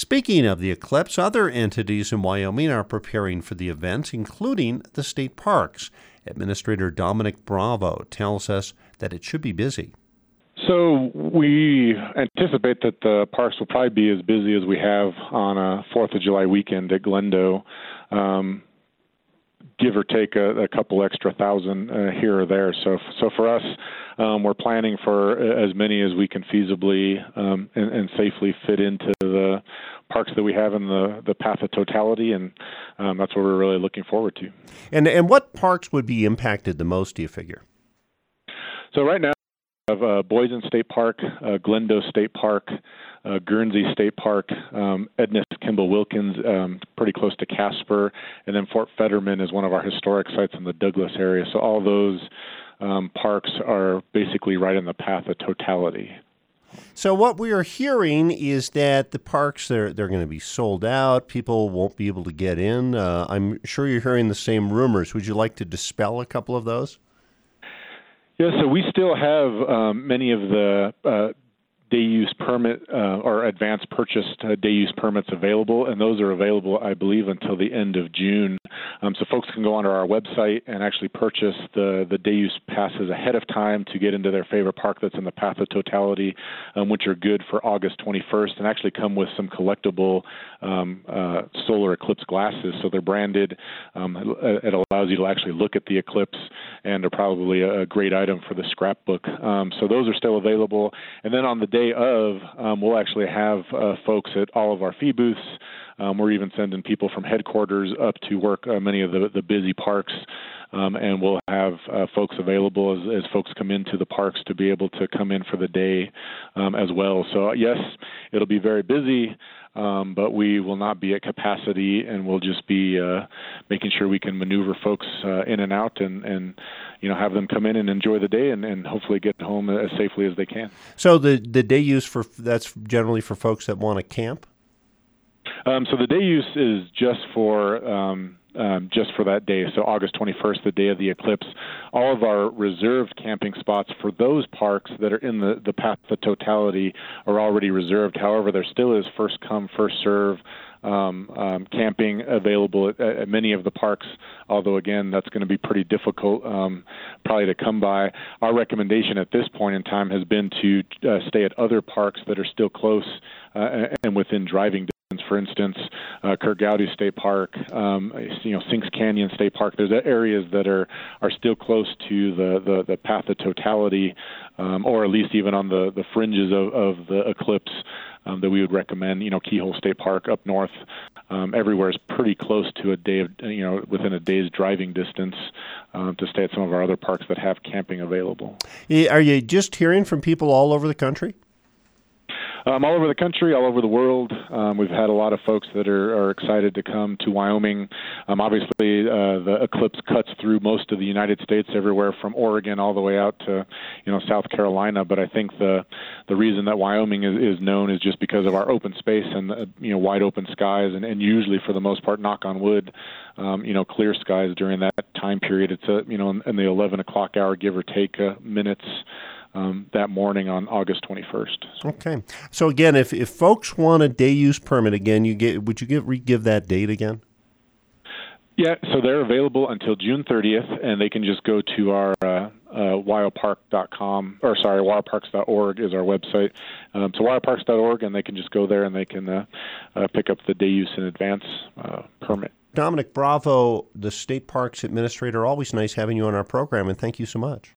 Speaking of the eclipse, other entities in Wyoming are preparing for the event, including the state parks. Administrator Dominic Bravo tells us that it should be busy. So we anticipate that the parks will probably be as busy as we have on a 4th of July weekend at Glendo, give or take a couple extra thousand here or there. So for us, we're planning for as many as we can feasibly and safely fit into the parks that we have in the path of totality, and that's what we're really looking forward to. And what parks would be impacted the most, do you figure? So right now, we have Boysen State Park, Glendo State Park, Guernsey State Park, Edna Kimball Wilkins, pretty close to Casper, and then Fort Fetterman is one of our historic sites in the Douglas area. So all those parks are basically right in the path of totality. So what we are hearing is that the parks, they're going to be sold out. People won't be able to get in. I'm sure you're hearing the same rumors. Would you like to dispel a couple of those? Yeah, so we still have many of the day use permit or advance purchased day use permits available, and those are available, I believe, until the end of June. So folks can go onto our website and actually purchase the day use passes ahead of time to get into their favorite park that's in the path of totality, which are good for August 21st, and actually come with some collectible solar eclipse glasses. So they're branded. It allows you to actually look at the eclipse, and they're probably a great item for the scrapbook. So those are still available. And then on the day of, we'll actually have folks at all of our fee booths. We're even sending people from headquarters up to work many of the busy parks, and we'll have folks available as folks come into the parks to be able to come in for the day as well. So yes, it'll be very busy, but we will not be at capacity, and we'll just be making sure we can maneuver folks in and out, and have them come in and enjoy the day, and hopefully get home as safely as they can. So the day use that's generally for folks that want to camp? So the day use is just for that day. So August 21st, the day of the eclipse, all of our reserved camping spots for those parks that are in the path of totality are already reserved. However, there still is first come, first serve camping available at many of the parks, although again, that's going to be pretty difficult probably to come by. Our recommendation at this point in time has been to stay at other parks that are still close and within driving distance. For instance, Kurt Gowdy State Park, Sinks Canyon State Park. There's areas that are still close to the path of totality, or at least even on the fringes of the eclipse that we would recommend. Keyhole State Park up north, everywhere is pretty close to a day of, within a day's driving distance to stay at some of our other parks that have camping available. Are you just hearing from people all over the country? All over the country, all over the world. We've had a lot of folks that are excited to come to Wyoming. Obviously, the eclipse cuts through most of the United States, everywhere from Oregon all the way out to, South Carolina. But I think the reason that Wyoming is known is just because of our open space and wide open skies, and usually for the most part, knock on wood, clear skies during that time period. It's in the 11 o'clock hour, give or take minutes. That morning on August 21st. Okay. So again, if folks want a day use permit again, would you give that date again? Yeah, so they're available until June 30th, and they can just go to our wyopark.com, or sorry, wyoparks.org is our website. So wyoparks.org, and they can just go there and they can pick up the day use in advance permit. Dominic Bravo, the State Parks Administrator, always nice having you on our program, and thank you so much.